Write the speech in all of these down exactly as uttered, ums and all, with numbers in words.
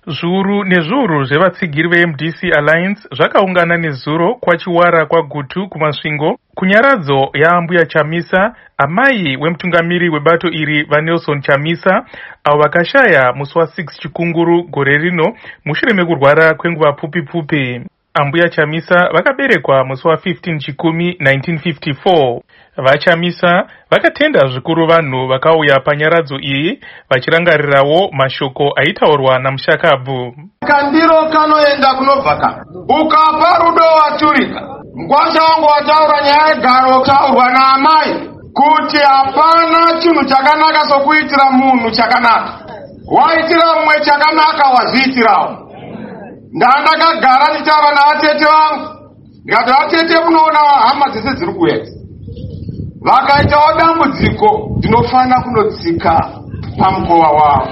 Zviuru nezviuru zvevatsigiri ve-M D C Alliance zvakaungana nezuro kwachiwara kwaGutu kumasvingo kunyaradzo yaambuya Chamisa, amai wemutungamiri webato iri vaNelson Chamisa, avo vakashaya musi wa six Chikunguru gore rino mushure mekurwara kwenguva pfupi pfupi. Ambuya Chamisa vakaberekwa musi wa fifteen Chikumi nineteen fifty-four. VaChamisa vakatenda zvikuru vanhu vakauya panyaradzo iyi vachirangarirawo mashoko aitaurwa naMushakabvu. Kandiro kanoenda kunobvaka ukapa rudo waturika. Mgwasha wangu wataura nyaya yegaro taurwa naamai kuti hapana chinhu chakanaka sokuitira munhu chakanaka. Waitira mumwe chakanaka wazviitirawo. Ndandakagara ndichava navatete vangu ndikati vatete munoona hama dzese dziri kuedza vakaitawo dambudziko ndinofanira kunotsika pamukova wavo.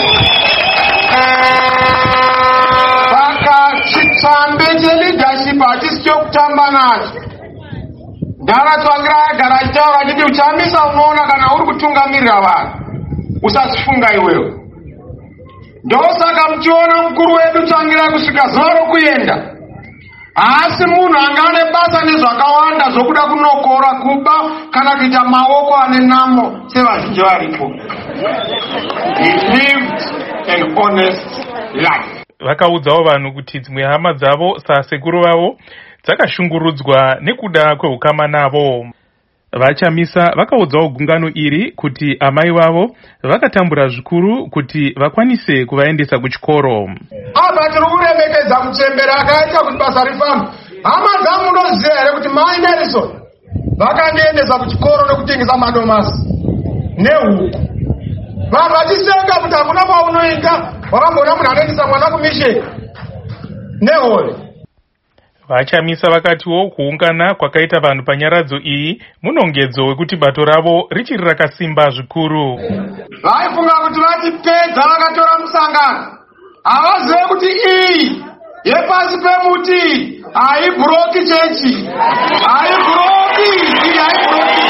Saka chitsvambe cheleadership hachisi chokutamba nacho. Ndakatsvangira agara achitaura achiti uchamisa unoona kana uri kutungamirira vanhu usazifunga iwewe. Ndosaka muchiona mukuru wedu Tsvangira kusvika zuva rokuenda asi munhu anga ane basa nezvakawanda zvokuda kunokora kuba kana kuita maoko ane namo sevazhinji varipo. He lived an honest life. Vakaudzawo vanhu kuti dzimwe hama dzavo sasekuru vavo dzakashungurudzwa nekuda kweukama navo. VaChamisa vakaudzawo gungano iri kuti amai vavo vakatambura zvikuru kuti vakwanise kuvaendesa kuchikoro. Apa tiri kuremekedza Muchembere akaita kuti basa rifambe. Hama dzangu ndoziva here kuti mai Nelson vakandiendesa kuchikoro nekutengesa madomasi nehuku. Vanhu vachiseka kuti hakuna kwaunoita wakamboona munhu anoendesa mwana kumisheni nehove. VaChamisa vakatiwo kuungana kwakaita vanhu panyaradzo iyi munongedzo wekuti bato ravo richiri rakasimba zvikuru. Vaifunga kuti vatipedza vakatora musangano. Havazive kuti iyi yepasi pemuti haibhuroki chechi. Haibhuroki, iyi haibhuroki.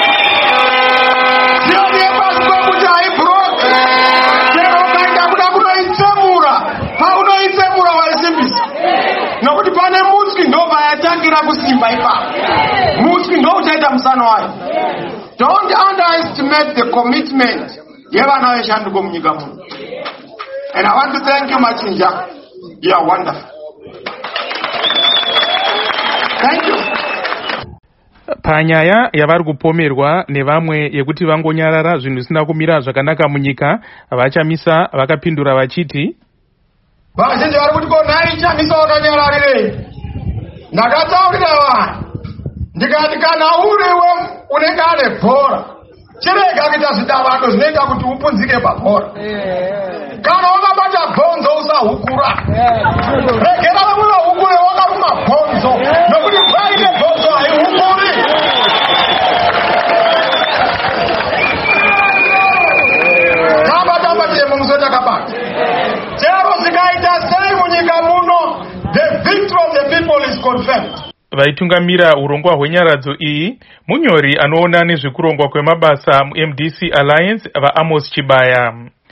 Siyoni yepasi pemuti haibhuroki. Chero ukaenda kuda kunoitsemura, paunoitsemura waisimbisa. Nokuti pane mutsi ndobva yatangira kusimba ipapo. Mutsi ndouchaita musano wayo. Don't underestimate the commitment yevana veshanduko munyika muno. And I want to thank you, Machinja. You are wonderful. Thank you. Panyaya yavari kupomerwa nevamwe yekuti vangonyarara zvinhu zvisina kumira zvakanaka munyika, VaChamisa vakapindura vachiti vazhinji vari kuti ko nhai Chamisa wakanyararirei. Ndakataurira vanhu ndikati kana uriwe unenge ane bhora chirega kuita zvidavado zvinoita kuti upunzike pabhora. Kana wakabata bhonzo usahukura. Regera vamwe vahukure wakaruma bhonzo nokuti paine bhonzo haihukuri. Tamba tamba chemo musotakabata. Chero zikaita sei munyika muno, the victory of the people is confirmed. Vaitungamira urongwa hwenyaradzo iyi munyori anoona nezvekurongwa kwemabasa mu-M D C Alliance vaAmos Chibaya.